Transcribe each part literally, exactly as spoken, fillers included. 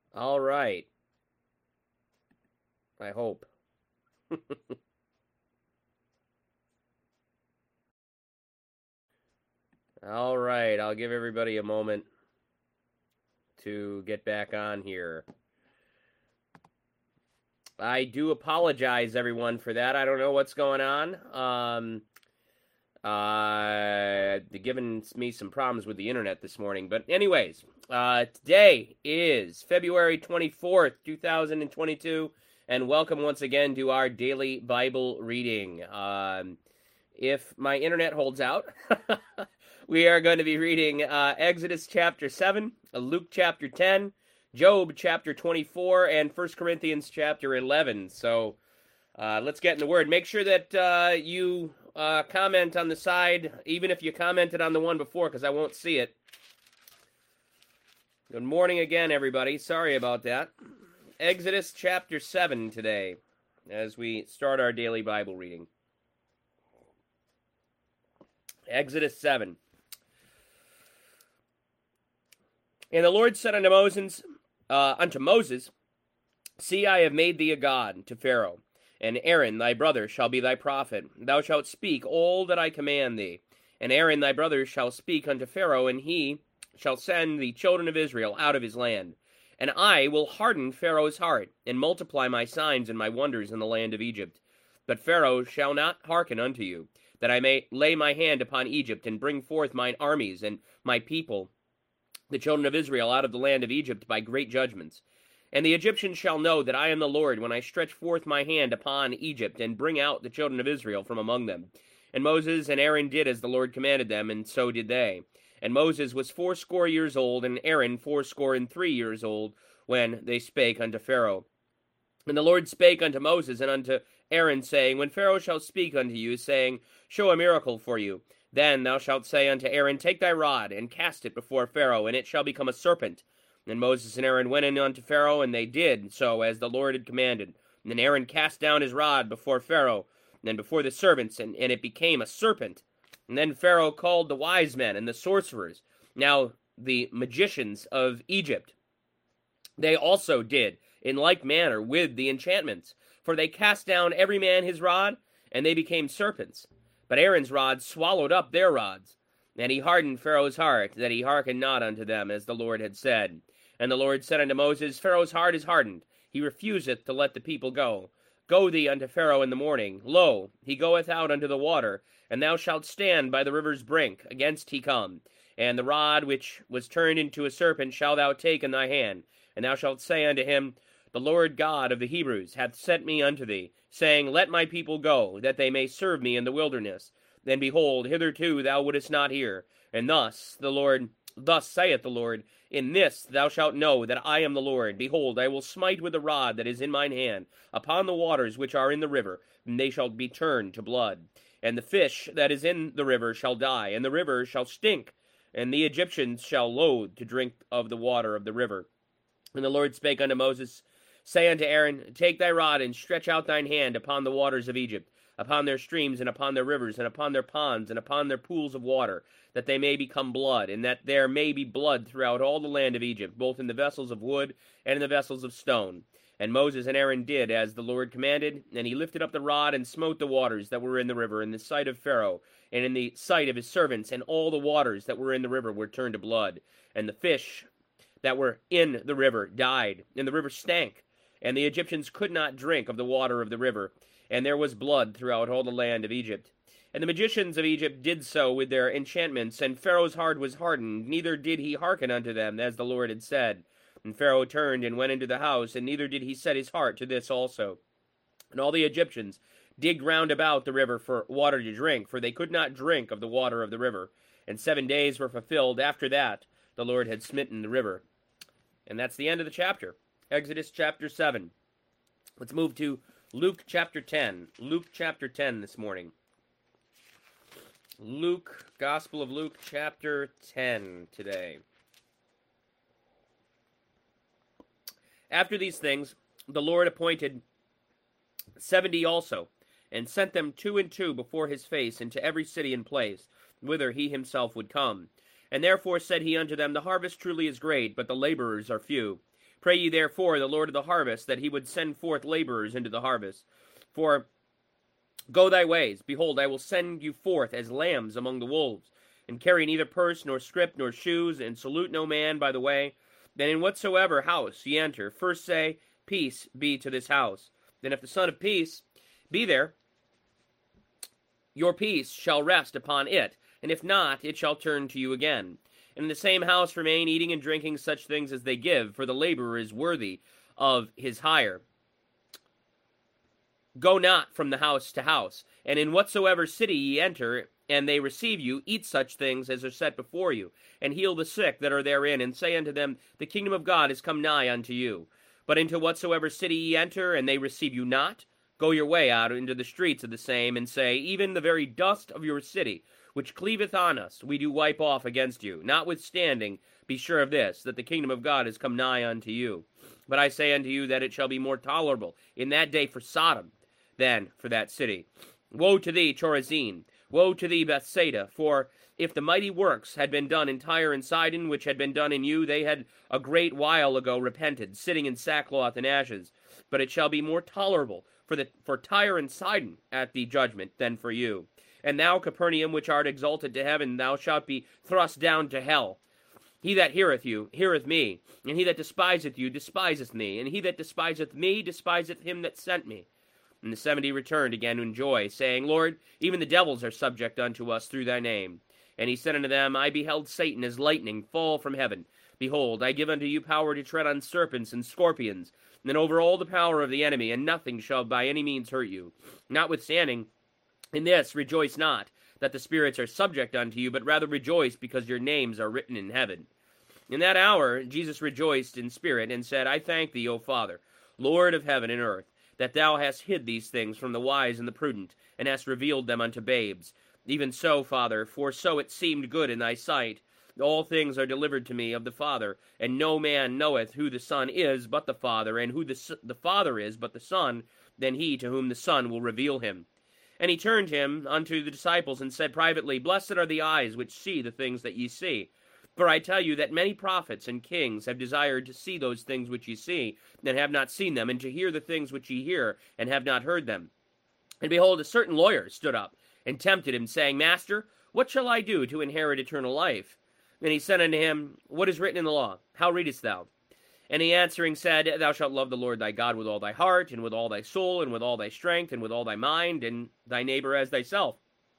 All right. I hope. All right. I'll give everybody a moment to get back on here. I do apologize, everyone, for that. I don't know what's going on. Um, uh, they're giving me some problems with the internet this morning. But anyways, uh, today is February twenty-fourth, two thousand twenty-two, and welcome once again to our daily Bible reading. Um, if my internet holds out, we are going to be reading uh, Exodus chapter seven, Luke chapter ten, Job chapter twenty-four, and First Corinthians chapter eleven. So uh, let's get in the Word. Make sure that uh, you uh, comment on the side, even if you commented on the one before, because I won't see it. Good morning again, everybody. Sorry about that. Exodus chapter seven today, as we start our daily Bible reading. Exodus seven. And the Lord said unto Moses, uh, unto Moses, See, I have made thee a god to Pharaoh, and Aaron thy brother shall be thy prophet. Thou shalt speak all that I command thee. And Aaron thy brother shall speak unto Pharaoh, and he shall send the children of Israel out of his land. And I will harden Pharaoh's heart, and multiply my signs and my wonders in the land of Egypt. But Pharaoh shall not hearken unto you, that I may lay my hand upon Egypt, and bring forth mine armies and my people, the children of Israel, out of the land of Egypt by great judgments. And the Egyptians shall know that I am the Lord, when I stretch forth my hand upon Egypt, and bring out the children of Israel from among them. And Moses and Aaron did as the Lord commanded them, and so did they. And Moses was fourscore years old, and Aaron fourscore and three years old, when they spake unto Pharaoh. And the Lord spake unto Moses and unto Aaron, saying, When Pharaoh shall speak unto you, saying, Show a miracle for you, then thou shalt say unto Aaron, Take thy rod, and cast it before Pharaoh, and it shall become a serpent. And Moses and Aaron went in unto Pharaoh, and they did so as the Lord had commanded. And then Aaron cast down his rod before Pharaoh, and then before the servants, and, and it became a serpent. And then Pharaoh called the wise men and the sorcerers, now the magicians of Egypt. They also did in like manner with the enchantments, for they cast down every man his rod, and they became serpents. But Aaron's rod swallowed up their rods. And he hardened Pharaoh's heart, that he hearkened not unto them, as the Lord had said. And the Lord said unto Moses, Pharaoh's heart is hardened, he refuseth to let the people go. Go thee unto Pharaoh in the morning. Lo, he goeth out unto the water, and thou shalt stand by the river's brink, against he come. And the rod which was turned into a serpent shalt thou take in thy hand. And thou shalt say unto him, The Lord God of the Hebrews hath sent me unto thee, saying, Let my people go, that they may serve me in the wilderness. Then behold, hitherto thou wouldest not hear. And thus the Lord, thus saith the Lord, In this thou shalt know that I am the Lord. Behold, I will smite with the rod that is in mine hand upon the waters which are in the river, and they shall be turned to blood. And the fish that is in the river shall die, and the river shall stink, and the Egyptians shall loathe to drink of the water of the river. And the Lord spake unto Moses, Say unto Aaron, Take thy rod, and stretch out thine hand upon the waters of Egypt, upon their streams, and upon their rivers, and upon their ponds, and upon their pools of water, that they may become blood, and that there may be blood throughout all the land of Egypt, both in the vessels of wood and in the vessels of stone. And Moses and Aaron did as the Lord commanded, and he lifted up the rod, and smote the waters that were in the river in the sight of Pharaoh, and in the sight of his servants, and all the waters that were in the river were turned to blood. And the fish that were in the river died, and the river stank, and the Egyptians could not drink of the water of the river, and there was blood throughout all the land of Egypt. And the magicians of Egypt did so with their enchantments, and Pharaoh's heart was hardened, neither did he hearken unto them, as the Lord had said. And Pharaoh turned and went into the house, and neither did he set his heart to this also. And all the Egyptians digged round about the river for water to drink, for they could not drink of the water of the river. And seven days were fulfilled after that the Lord had smitten the river. And that's the end of the chapter. Exodus chapter seven. Let's move to Luke chapter ten. Luke chapter ten this morning. Luke, Gospel of Luke chapter ten today. After these things, the Lord appointed seventy also, and sent them two and two before his face into every city and place, whither he himself would come. And therefore said he unto them, The harvest truly is great, but the laborers are few. Pray ye therefore the Lord of the harvest, that he would send forth laborers into the harvest. For go thy ways, behold, I will send you forth as lambs among the wolves. And carry neither purse, nor scrip, nor shoes, and salute no man by the way. Then in whatsoever house ye enter, first say, Peace be to this house. Then if the Son of Peace be there, your peace shall rest upon it, and if not, it shall turn to you again. And in the same house remain, eating and drinking such things as they give, for the laborer is worthy of his hire. Go not from the house to house, and in whatsoever city ye enter, and they receive you, eat such things as are set before you, and heal the sick that are therein, and say unto them, The kingdom of God is come nigh unto you. But into whatsoever city ye enter, and they receive you not, go your way out into the streets of the same, and say, Even the very dust of your city, which cleaveth on us, we do wipe off against you. Notwithstanding, be sure of this, that the kingdom of God is come nigh unto you. But I say unto you that it shall be more tolerable in that day for Sodom than for that city. Woe to thee, Chorazin! Woe to thee, Bethsaida! For if the mighty works had been done in Tyre and Sidon, which had been done in you, they had a great while ago repented, sitting in sackcloth and ashes. But it shall be more tolerable for the for Tyre and Sidon at the judgment than for you. And thou, Capernaum, which art exalted to heaven, thou shalt be thrust down to hell. He that heareth you, heareth me, and he that despiseth you, despiseth me, and he that despiseth me, despiseth him that sent me. And the seventy returned again in joy, saying, Lord, even the devils are subject unto us through thy name. And he said unto them, I beheld Satan as lightning fall from heaven. Behold, I give unto you power to tread on serpents and scorpions, and over all the power of the enemy, and nothing shall by any means hurt you. Notwithstanding, in this rejoice not, that the spirits are subject unto you, but rather rejoice, because your names are written in heaven. In that hour Jesus rejoiced in spirit, and said, I thank thee, O Father, Lord of heaven and earth, that thou hast hid these things from the wise and the prudent, and hast revealed them unto babes. Even so, Father, for so it seemed good in thy sight. All things are delivered to me of the Father, and no man knoweth who the Son is but the Father, and who the, the Father is but the Son, than he to whom the Son will reveal him. And he turned him unto the disciples, and said privately, Blessed are the eyes which see the things that ye see. For I tell you that many prophets and kings have desired to see those things which ye see, and have not seen them, and to hear the things which ye hear, and have not heard them. And behold, a certain lawyer stood up, and tempted him, saying, Master, what shall I do to inherit eternal life? And he said unto him, What is written in the law? How readest thou? And he answering said, Thou shalt love the Lord thy God with all thy heart, and with all thy soul, and with all thy strength, and with all thy mind, and thy neighbor as thyself.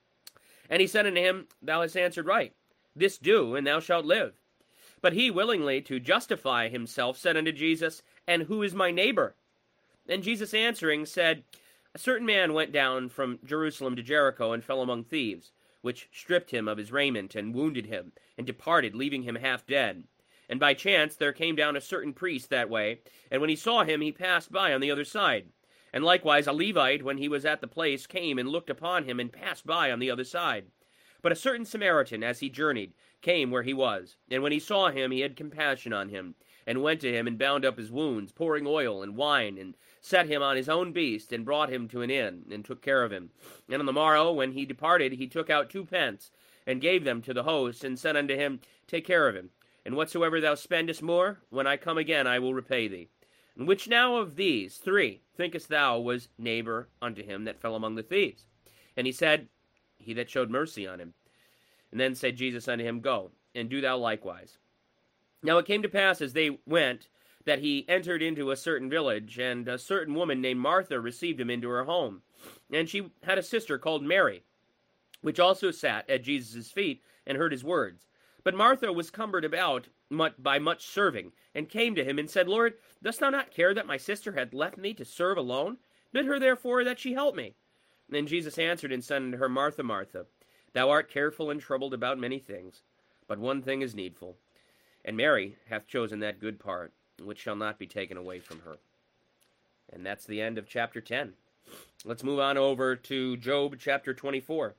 And he said unto him, Thou hast answered right. This do, and thou shalt live. But he, willingly to justify himself, said unto Jesus, And who is my neighbor? And Jesus answering said, A certain man went down from Jerusalem to Jericho, and fell among thieves, which stripped him of his raiment, and wounded him, and departed, leaving him half dead. And by chance there came down a certain priest that way, and when he saw him, he passed by on the other side. And likewise a Levite, when he was at the place, came and looked upon him, and passed by on the other side. But a certain Samaritan, as he journeyed, came where he was. And when he saw him, he had compassion on him, and went to him, and bound up his wounds, pouring oil and wine, and set him on his own beast, and brought him to an inn, and took care of him. And on the morrow, when he departed, he took out two pence, and gave them to the host, and said unto him, Take care of him, and whatsoever thou spendest more, when I come again I will repay thee. And which now of these three thinkest thou was neighbor unto him that fell among the thieves? And he said, He that showed mercy on him. And then said Jesus unto him, Go, and do thou likewise. Now it came to pass, as they went, that he entered into a certain village, and a certain woman named Martha received him into her home. And she had a sister called Mary, which also sat at Jesus' feet, and heard his words. But Martha was cumbered about by much serving, and came to him, and said, Lord, dost thou not care that my sister hath left me to serve alone? Bid her therefore that she help me. Then Jesus answered and said unto her, Martha, Martha, thou art careful and troubled about many things, but one thing is needful. And Mary hath chosen that good part, which shall not be taken away from her. And that's the end of chapter ten. Let's move on over to Job chapter twenty-four.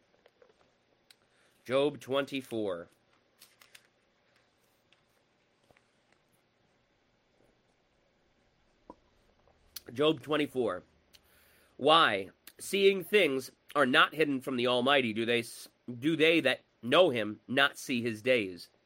Job twenty-four. Job twenty-four. Why, seeing things are not hidden from the Almighty, do they do they that know him not see his days?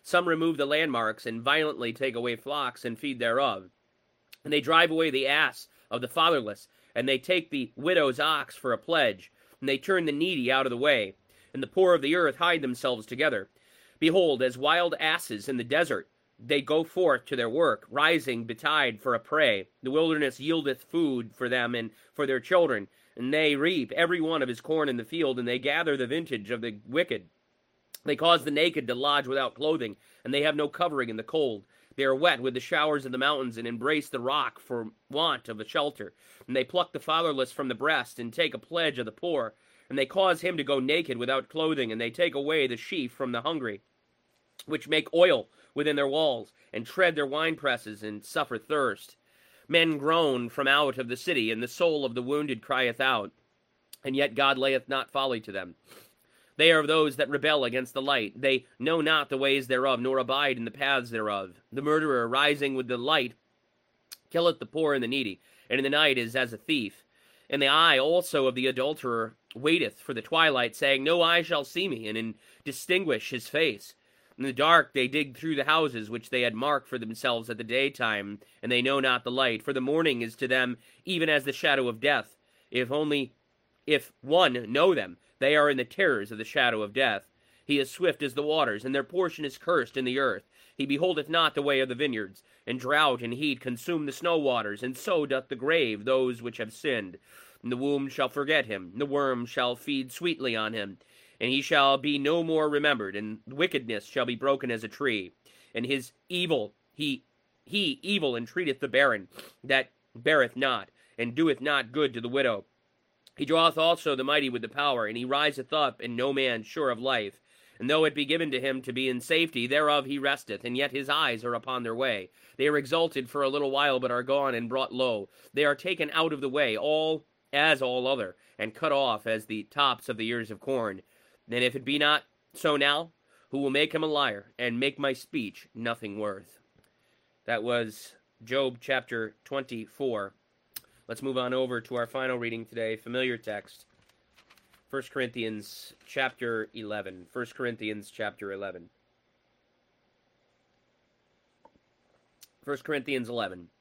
Some remove the landmarks, and violently take away flocks, and feed thereof. And they drive away the ass of the fatherless, and they take the widow's ox for a pledge, and they turn the needy out of the way, and the poor of the earth hide themselves together. Behold, as wild asses in the desert, they go forth to their work, rising betide for a prey. The wilderness yieldeth food for them and for their children, and they reap every one of his corn in the field, and they gather the vintage of the wicked. They cause the naked to lodge without clothing, and they have no covering in the cold. They are wet with the showers of the mountains, and embrace the rock for want of a shelter. And they pluck the fatherless from the breast, and take a pledge of the poor. And they cause him to go naked without clothing, and they take away the sheaf from the hungry, which make oil within their walls, and tread their winepresses, and suffer thirst. Men groan from out of the city, and the soul of the wounded crieth out. And yet God layeth not folly to them. They are of those that rebel against the light. They know not the ways thereof, nor abide in the paths thereof. The murderer, rising with the light, killeth the poor and the needy, and in the night is as a thief. And the eye also of the adulterer waiteth for the twilight, saying, No eye shall see me, and in distinguish his face. In the dark they dig through the houses which they had marked for themselves at the daytime, and they know not the light. For the morning is to them even as the shadow of death. If only if one know them, they are in the terrors of the shadow of death. He is swift as the waters, and their portion is cursed in the earth. He beholdeth not the way of the vineyards, and drought and heat consume the snow waters, and so doth the grave those which have sinned. And the womb shall forget him, the worm shall feed sweetly on him, and he shall be no more remembered, and wickedness shall be broken as a tree. And his evil, he, he evil entreateth the barren, that beareth not, and doeth not good to the widow. He draweth also the mighty with the power, and he riseth up, and no man sure of life. And though it be given to him to be in safety, thereof he resteth, and yet his eyes are upon their way. They are exalted for a little while, but are gone and brought low. They are taken out of the way, all as all other, and cut off as the tops of the ears of corn. Then if it be not so now, who will make him a liar, and make my speech nothing worth? That was Job chapter twenty-four. Let's move on over to our final reading today, familiar text, First Corinthians chapter eleven. First Corinthians chapter eleven. First Corinthians eleven.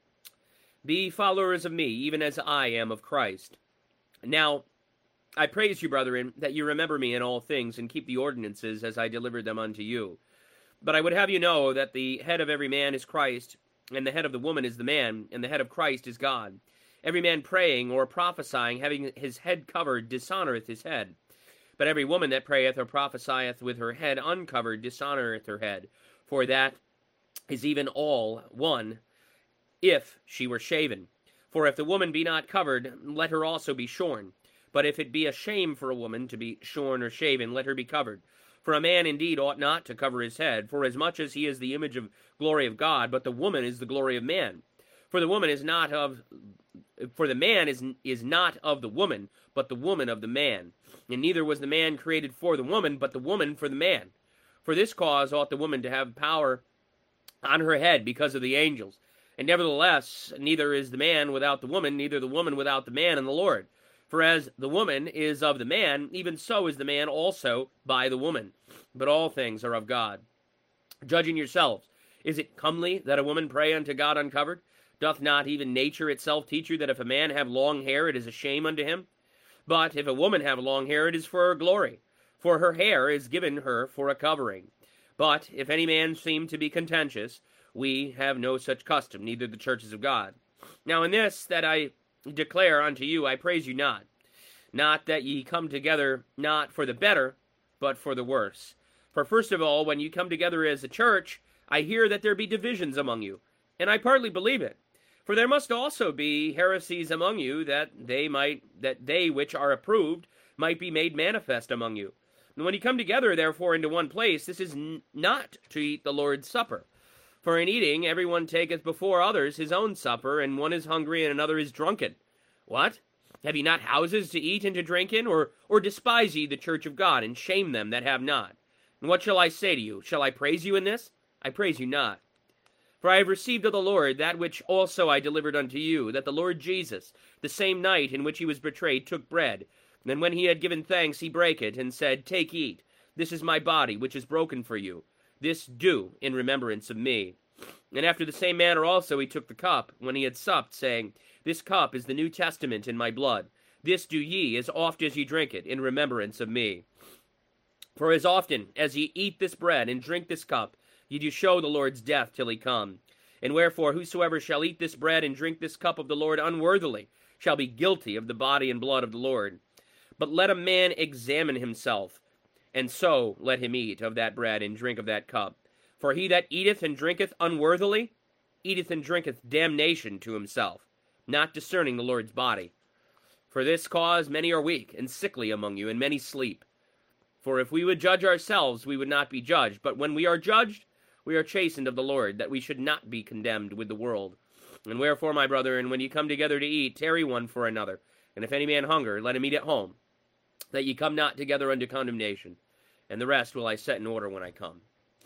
Be followers of me, even as I am of Christ. Now, I praise you, brethren, that you remember me in all things, and keep the ordinances as I delivered them unto you. But I would have you know that the head of every man is Christ, and the head of the woman is the man, and the head of Christ is God. Every man praying or prophesying, having his head covered, dishonoureth his head. But every woman that prayeth or prophesieth with her head uncovered dishonoureth her head. For that is even all one, if she were shaven. For if the woman be not covered, let her also be shorn. But if it be a shame for a woman to be shorn or shaven, let her be covered. For a man indeed ought not to cover his head, for as much as he is the image of glory of God, but the woman is the glory of man. For the woman is not of For the man is is not of the woman, but the woman of the man. And neither was the man created for the woman, but the woman for the man. For this cause ought the woman to have power on her head because of the angels. And nevertheless, neither is the man without the woman, neither the woman without the man in the Lord. For as the woman is of the man, even so is the man also by the woman. But all things are of God. Judging yourselves, is it comely that a woman pray unto God uncovered? Doth not even nature itself teach you that if a man have long hair, it is a shame unto him? But if a woman have long hair, it is for her glory, for her hair is given her for a covering. But if any man seem to be contentious, we have no such custom, neither the churches of God. Now in this that I declare unto you, I praise you not, not that ye come together not for the better, but for the worse. For first of all, when you come together as a church, I hear that there be divisions among you, and I partly believe it. For there must also be heresies among you, that they might that they which are approved might be made manifest among you. And when you come together, therefore, into one place, this is n- not to eat the Lord's supper. For in eating, every one taketh before others his own supper, and one is hungry, and another is drunken. What? Have ye not houses to eat and to drink in? Or, or despise ye the church of God, and shame them that have not? And what shall I say to you? Shall I praise you in this? I praise you not. For I have received of the Lord that which also I delivered unto you, that the Lord Jesus, the same night in which he was betrayed, took bread. And then when he had given thanks, he brake it, and said, Take, eat. This is my body, which is broken for you. This do in remembrance of me. And after the same manner also he took the cup, when he had supped, saying, This cup is the New Testament in my blood. This do ye, as oft as ye drink it, in remembrance of me. For as often as ye eat this bread, and drink this cup, ye do show the Lord's death till he come. And wherefore whosoever shall eat this bread, and drink this cup of the Lord unworthily, shall be guilty of the body and blood of the Lord. But let a man examine himself, and so let him eat of that bread, and drink of that cup. For he that eateth and drinketh unworthily, eateth and drinketh damnation to himself, not discerning the Lord's body. For this cause many are weak and sickly among you, and many sleep. For if we would judge ourselves, we would not be judged. But when we are judged, we are chastened of the Lord, that we should not be condemned with the world. And wherefore, my brethren, when ye come together to eat, tarry one for another. And if any man hunger, let him eat at home, that ye come not together unto condemnation. And the rest will I set in order when I come.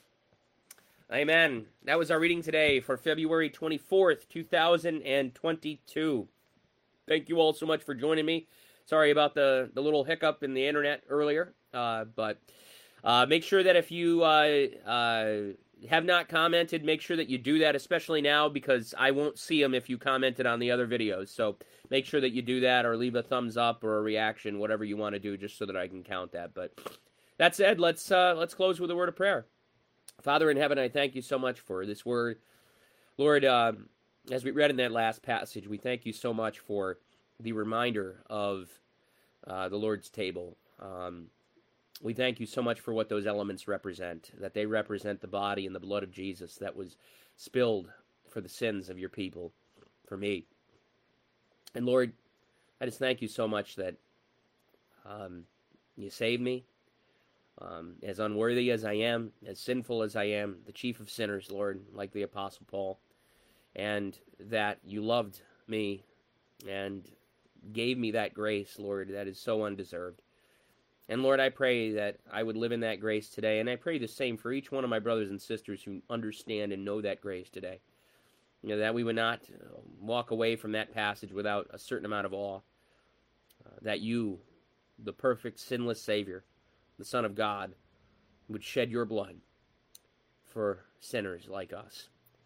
Amen. That was our reading today for February twenty-fourth, two thousand twenty-two. Thank you all so much for joining me. Sorry about the, the little hiccup in the internet earlier, uh, but uh, make sure that if you uh, uh, have not commented, make sure that you do that, especially now, because I won't see them if you commented on the other videos. So make sure that you do that, or leave a thumbs up or a reaction, whatever you want to do, just so that I can count that. But that said, let's uh, let's close with a word of prayer. Father in heaven, I thank you so much for this word. Lord, uh, as we read in that last passage, we thank you so much for the reminder of uh, the Lord's table. Um, we thank you so much for what those elements represent, that they represent the body and the blood of Jesus that was spilled for the sins of your people, for me. And Lord, I just thank you so much that um, you saved me. Um, as unworthy as I am, as sinful as I am, the chief of sinners, Lord, like the Apostle Paul, and that you loved me and gave me that grace, Lord, that is so undeserved. And Lord, I pray that I would live in that grace today, and I pray the same for each one of my brothers and sisters who understand and know that grace today. You know, that we would not walk away from that passage without a certain amount of awe, uh, that you, the perfect, sinless Savior, the Son of God, would shed your blood for sinners like us.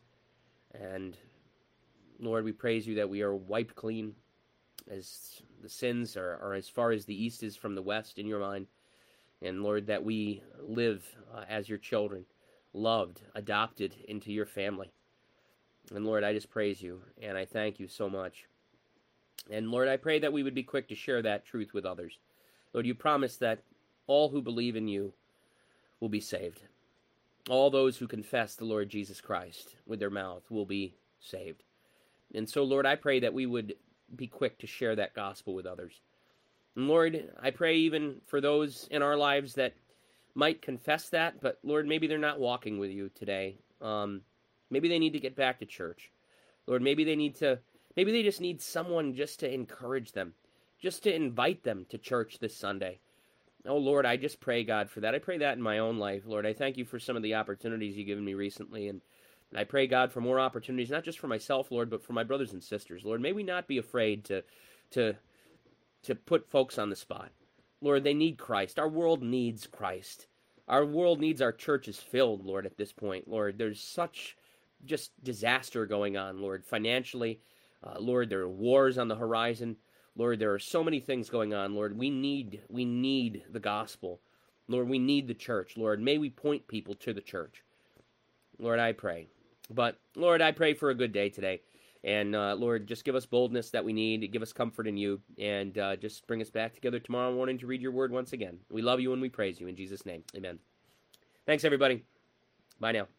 And Lord, we praise you that we are wiped clean, as the sins are, are as far as the east is from the west in your mind. And Lord, that we live uh, as your children, loved, adopted into your family. And Lord, I just praise you, and I thank you so much. And Lord, I pray that we would be quick to share that truth with others. Lord, you promised that all who believe in you will be saved. All those who confess the Lord Jesus Christ with their mouth will be saved. And so, Lord, I pray that we would be quick to share that gospel with others. And Lord, I pray even for those in our lives that might confess that, but Lord, maybe they're not walking with you today. Um, maybe they need to get back to church. Lord, maybe they need to, maybe they just need someone just to encourage them, just to invite them to church this Sunday. Oh, Lord, I just pray, God, for that. I pray that in my own life. Lord, I thank you for some of the opportunities you've given me recently, and I pray, God, for more opportunities, not just for myself, Lord, but for my brothers and sisters. Lord, may we not be afraid to to to put folks on the spot. Lord, they need Christ. Our world needs Christ. Our world needs our churches filled, Lord, at this point. Lord, there's such just disaster going on, Lord, financially. Uh, Lord, there are wars on the horizon. Lord, there are so many things going on, Lord. We need, we need the gospel. Lord, we need the church. Lord, may we point people to the church. Lord, I pray. But, Lord, I pray for a good day today. And, uh, Lord, just give us boldness that we need. Give us comfort in you. And uh, just bring us back together tomorrow morning to read your word once again. We love you and we praise you. In Jesus' name, amen. Thanks, everybody. Bye now.